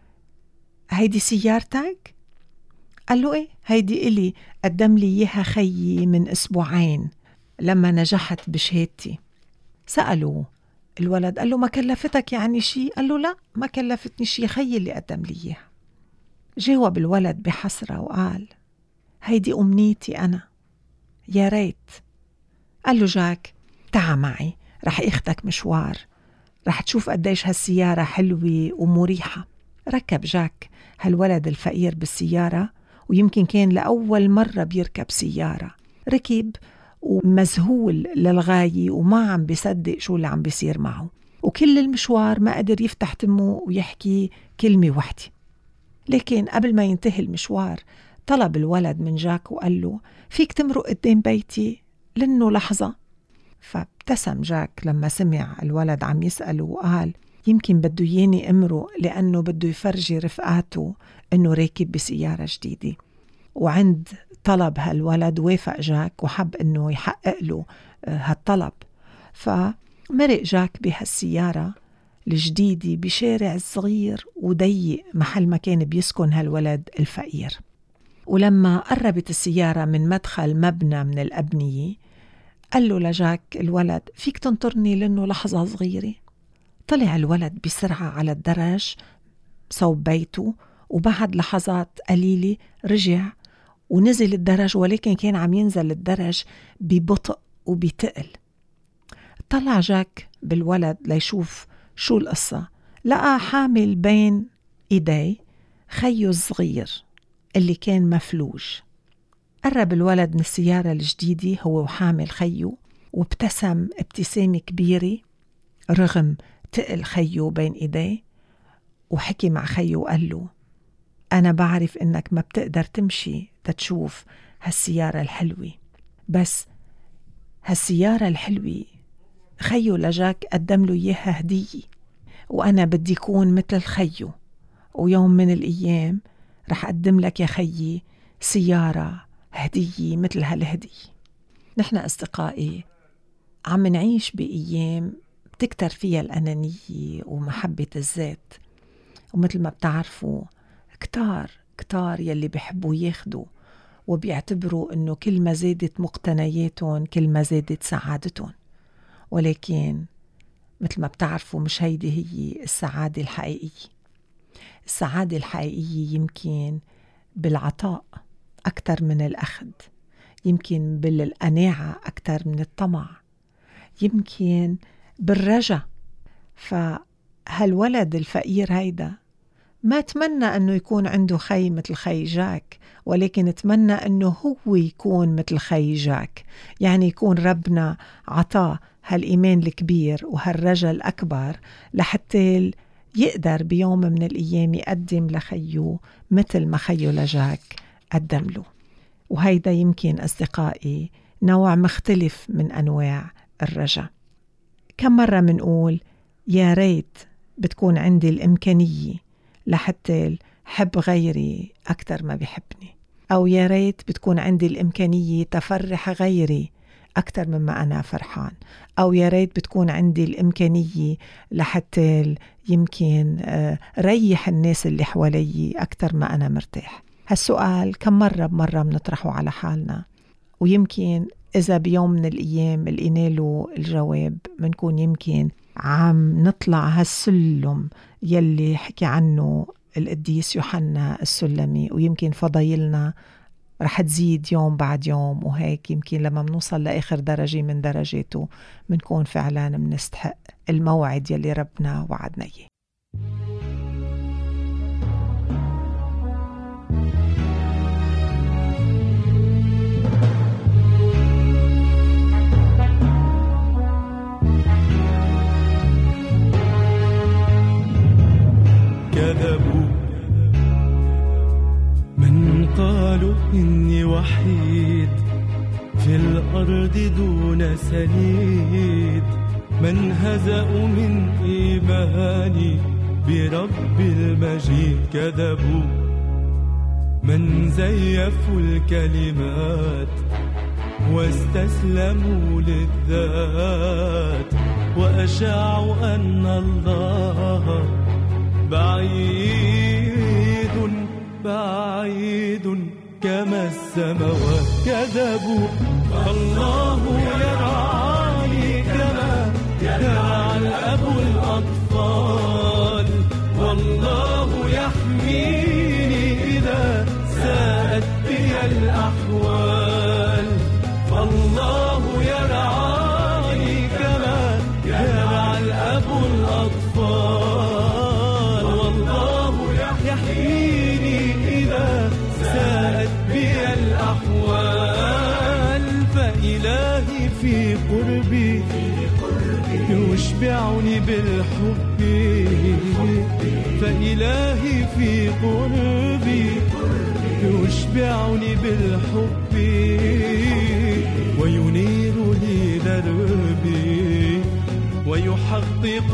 هيدي سيارتك؟ قال له: ايه، هيدي إلي، قدم لي إياها خيي من أسبوعين لما نجحت بشهادتي. سأله الولد، قال له: ما كلفتك يعني شي؟ قال له: لا، ما كلفتني شي، خيي اللي قدم لي إياها. جاوب الولد بحسرة وقال: هيدي أمنيتي أنا، يا ريت. قال له جاك: تعا معي، رح اخدك مشوار، رح تشوف قديش هالسيارة حلوة ومريحة. ركب جاك هالولد الفقير بالسيارة، ويمكن كان لأول مرة بيركب سيارة. ركب ومذهول للغاية وما عم بيصدق شو اللي عم بيصير معه، وكل المشوار ما قدر يفتح تمه ويحكي كلمة واحدة. لكن قبل ما ينتهي المشوار طلب الولد من جاك وقال له: فيك تمرق قدام بيتي لأنه لحظة؟ فابتسم جاك لما سمع الولد عم يسأله وقال: يمكن بده ياني أمره لأنه بده يفرجي رفقاته أنه راكب بسيارة جديدة. وعند طلب هالولد وافق جاك وحب أنه يحقق له هالطلب. فمرق جاك بهالسيارة الجديدة بشارع صغير وضيق محل ما كان بيسكن هالولد الفقير. ولما قربت السيارة من مدخل مبنى من الأبنية قال له لجاك الولد: فيك تنطرني لأنه لحظة صغيرة؟ طلع الولد بسرعة على الدرج صوب بيته، وبعد لحظات قليلة رجع ونزل الدرج، ولكن كان عم ينزل الدرج ببطء وبتقل. طلع جاك بالولد ليشوف شو القصة، لقى حامل بين إيديه خيه الصغير اللي كان مفلوج. قرب الولد من السيارة الجديدة هو وحامل خيه، وابتسم ابتسامة كبيرة رغم تقل خيه بين إيديه، وحكي مع خيه وقال له: أنا بعرف إنك ما بتقدر تمشي تتشوف هالسيارة الحلوة، بس هالسيارة الحلوة خيه لجاك قدم له إياها هدية، وأنا بدي يكون مثل خيه، ويوم من الأيام رح أقدم لك يا خيي سيارة هدية مثل هالهدية. نحن أصدقائي عم نعيش بأيام بتكتر فيها الأنانية ومحبة الذات، ومثل ما بتعرفوا كتار كتار يلي بيحبوا ياخدوا وبيعتبروا إنه كل ما زادت مقتنياتهم كل ما زادت سعادتهم، ولكن مثل ما بتعرفوا مش هيدي هي السعادة الحقيقية. السعادة الحقيقية يمكن بالعطاء أكتر من الأخذ، يمكن بالقناعة أكتر من الطمع، يمكن بالرجاء. فهالولد الفقير هيدا ما تمنى أنه يكون عنده خي مثل خي جاك، ولكن تمنى أنه هو يكون مثل خي جاك، يعني يكون ربنا عطاه هالإيمان الكبير وهالرجاء الأكبر لحتى يقدر بيوم من الأيام يقدم لخيه مثل ما خيه لجاك قدم له. وهيدا يمكن أصدقائي نوع مختلف من أنواع الرجاء. كم مرة منقول يا ريت بتكون عندي الإمكانية لحتى حب غيري أكتر ما بيحبني، أو يا ريت بتكون عندي الإمكانية تفرح غيري أكتر مما أنا فرحان، أو يا ريت بتكون عندي الإمكانية لحتى يمكن ريح الناس اللي حوالي أكتر ما أنا مرتاح. هالسؤال كم مرة بمرة بنطرحه على حالنا، ويمكن إذا بيوم من الأيام لقينا له الجواب منكون يمكن عم نطلع هالسلم يلي حكي عنه القديس يوحنا السلمي، ويمكن فضايلنا رح تزيد يوم بعد يوم، وهيك يمكن لما منوصل لآخر درجة من درجاته منكون فعلا منستحق الموعد يلي ربنا وعدنا إياه. كذبوا من قالوا إني وحيد في الأرض دون سنيد، من هزأوا من إيماني برب المجيد. كذبوا من زيفوا الكلمات واستسلموا للذات، وأشاعوا أن الله بعيد بعيد كما السماوات. كذبوا الله يرعاني كما يرعى الأب الأطفال، والله يحميني إذا ساءت بي الأحوال. فالله يرعاني كما يرعى الأب الأطفال، والله يحميني إذا ساءت بي الأحوال. فإلهي في قربي يشبعني بالحب، فإلهي في قربي يشبعني بالحب، وينير لي دربي ويحقق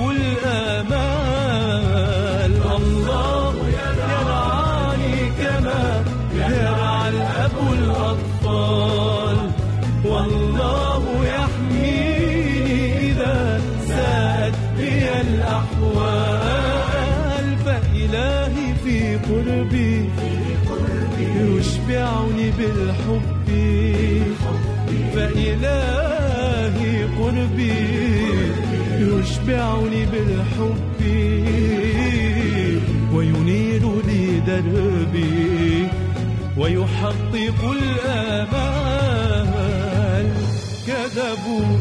الآمال. الله يرعاني كما يرعى الأب الأطفال، والله يحميني إذا ساءت بي الأحوال. فإلهي في قربي يشبعني بالحب، فإلهي قربي يشبعني بالحب، وينير لي دربي ويحقق الآمال. كذبوا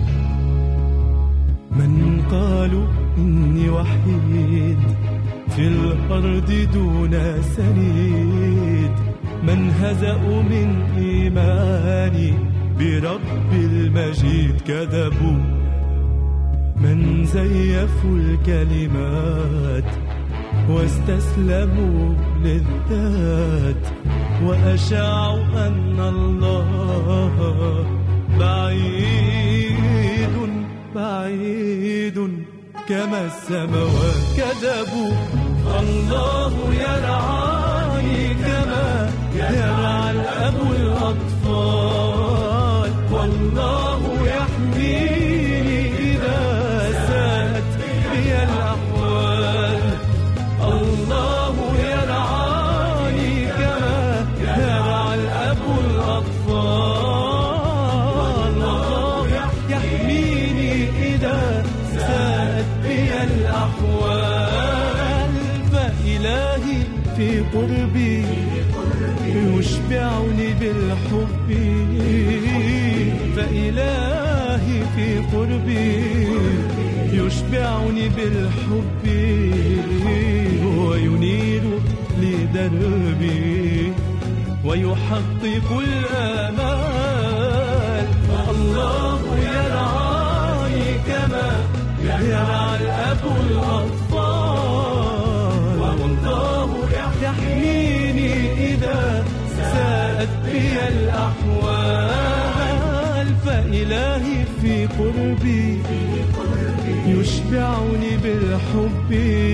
من قالوا إني وحيد في الأرض دون سنيد، من هزأوا من إيماني برب المجيد. كذبوا من زيفوا الكلمات واستسلموا للذات، وأشاعوا أن الله بعيد بعيد كما السماوات. كذبوا الله يرعاني كما يرعى الأب الأطفال، والله يحميني إذا ساءت بي الأحوال. الله يرعاني كما يرعى الأب الأطفال، الله يحميني إذا ساءت بي الأحوال. فإلهي في قربي يشبعني بالحب، فإلهي في قربي يشبعني بالحب، وينير لي دربي ويحقق الآمال. الله يرعاني كما يرعى الأب الأطفال، والله يحميني إذا ساءت بي الأحوال. فإلهي في قربي يشبعني بالحب،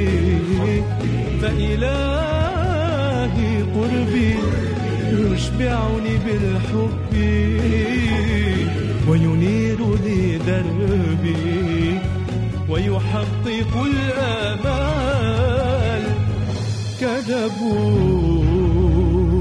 فإلهي قربي يشبعني بالحب، وينير لي دربي ويحقق الآمال. كذبوا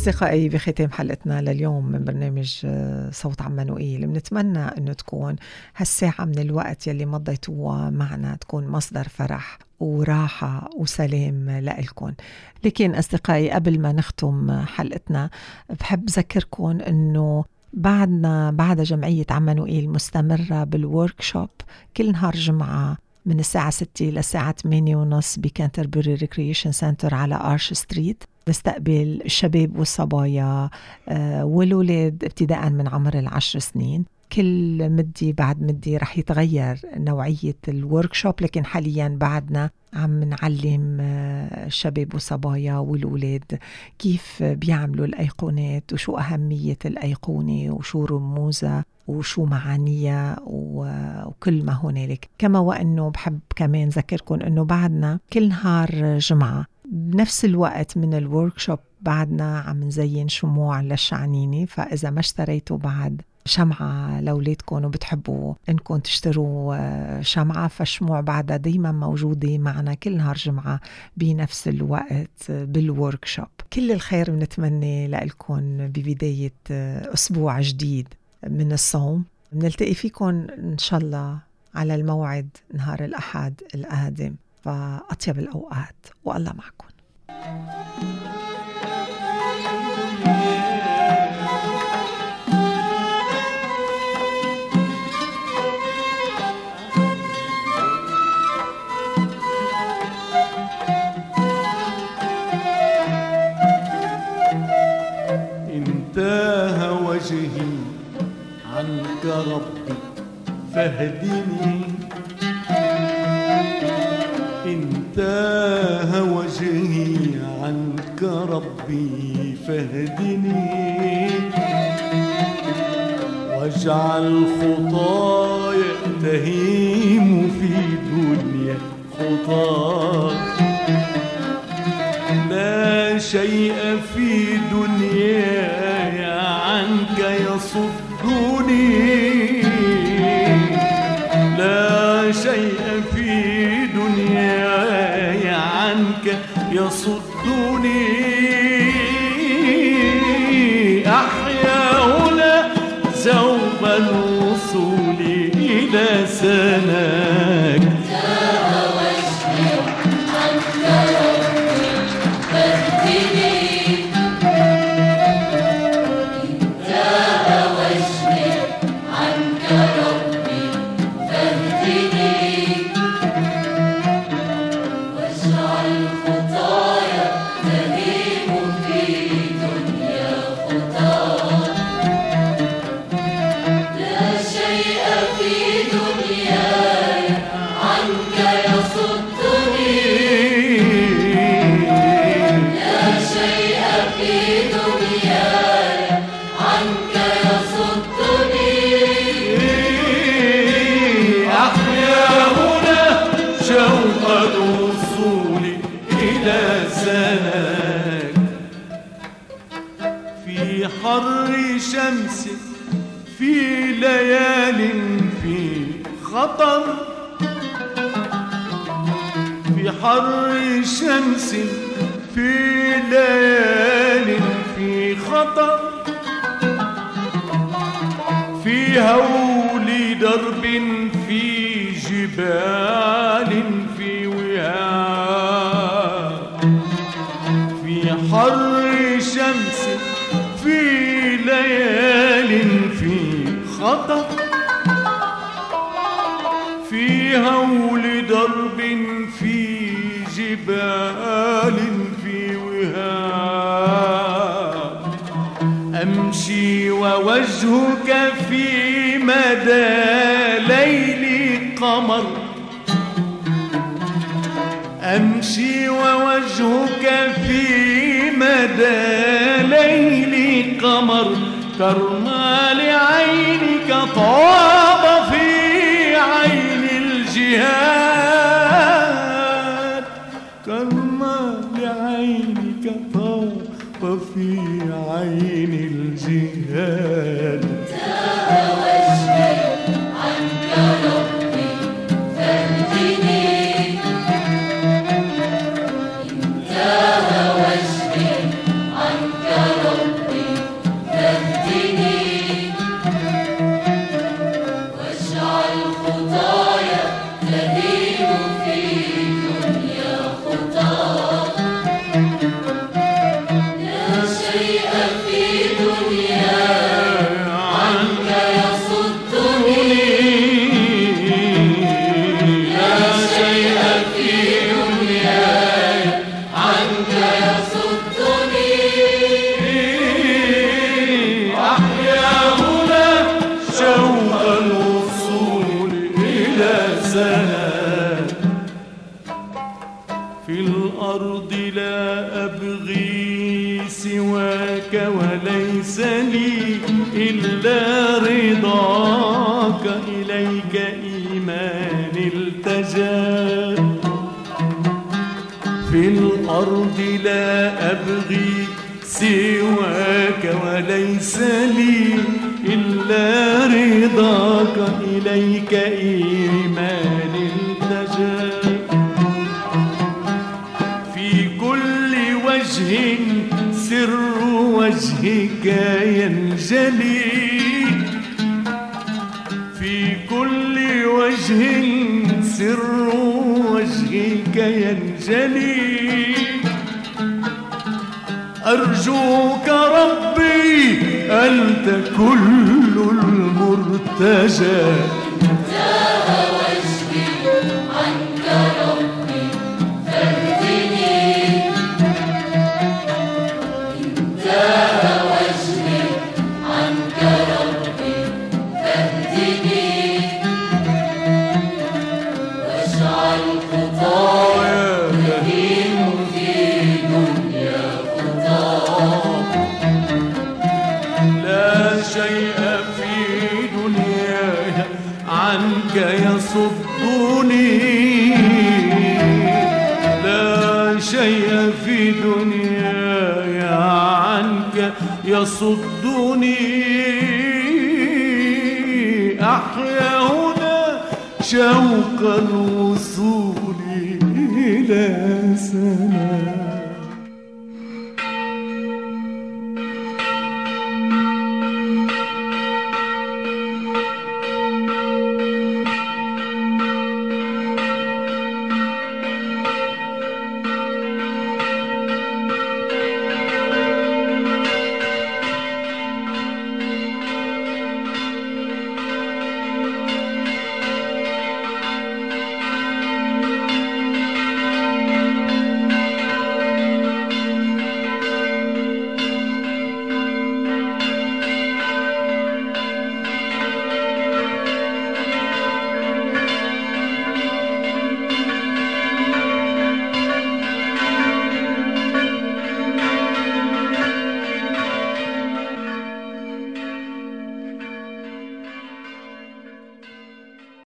أصدقائي، بختام حلقتنا لليوم من برنامج صوت عمانوئيل، بنتمنى أنه تكون هالساعة من الوقت يلي مضيتوها معنا تكون مصدر فرح وراحة وسلام لإلكم. لكن أصدقائي، قبل ما نختم حلقتنا بحب ذكركم أنه بعدنا بعد جمعية عمانوئيل مستمرة بالوركشوب كل نهار جمعة من الساعة ستة للساعة ثمانية ونص بكانتربري ريكريشن سنتر على آرش ستريت. نستقبل الشباب والصبايا آه والولاد ابتداء من عمر العشر سنين. كل مدي بعد مدي رح يتغير نوعية الوركشوب، لكن حاليا بعدنا عم نعلم الشباب والصبايا والولاد كيف بيعملوا الأيقونات وشو أهمية الأيقونة وشو رموزها وشو معانيها وكل ما هنالك. كما وأنه بحب كمان ذكركم أنه بعدنا كل نهار جمعة بنفس الوقت من الوركشوب بعدنا عم نزين شموع للشعنيني، فإذا ما اشتريتوا بعد شمعة لأولادكم وبتحبوا إنكم تشتروا شمعة، فالشموع بعدها دايما موجودة معنا كل نهار جمعة بنفس الوقت بالوركشوب. كل الخير بنتمنى لكم ببداية أسبوع جديد من الصوم. بنلتقي فيكم إن شاء الله على الموعد نهار الأحد القادم، فأطيب الأوقات والله معكم. انتهى وجهي عنك ربي فاهدني، انتهى وجهي عنك ربي فاهدني، واجعل خطاي تهيم في دنيا خطاك، لا شيء في دنياي عنك يصدني، لا شيء في دنياي عنك يصدني، أحيا هنا زوم الوصول إلى سناك، حر شمس في ليال في خطر، في حر شمس في ليال في خطر، في هول درب في جبال في وهاب، في حر شمس في ليال في خطر، في هول درب في جبال في وهاب، أمشي ووجهك في مدى ليل قمر، أمشي ووجهك في مدى ليل قمر، كرمى لعينك طاب في عين الجهاد، كرمى لعينك طاب في عين الجهاد، انتهى وجهي عنك ربي فاهدني، انتهى وجهي عنك ربي واجعل خطايا تهيم في دنيا خطاك لا شيء في دنياي عنك يصدني لا شيء في دنياي عنك يصدني أحيا هنا شوق الوصول إلى سناك في الأرض لا أبغي سواك وليس لي إلا رضاك إليك إيماني التجا في الأرض لا أبغي سواك وليس لي إلا رضاك إليك إيماني التجا في كل وجه سر وجهك ينجلي في كل وجه سر وجهك ينجلي أرجوك ربي أنت كل المرتجى انتهى وجهي عنك ربي فاهدني انتهى وجهي عنك ربي فاهدني واجعل خطايا تهيم في دنيا خطاك لا شيء في دنياي عنك يصدني لا شيء في دنياي عنك يصدني أحيا هنا شوق الوصول إلى سناك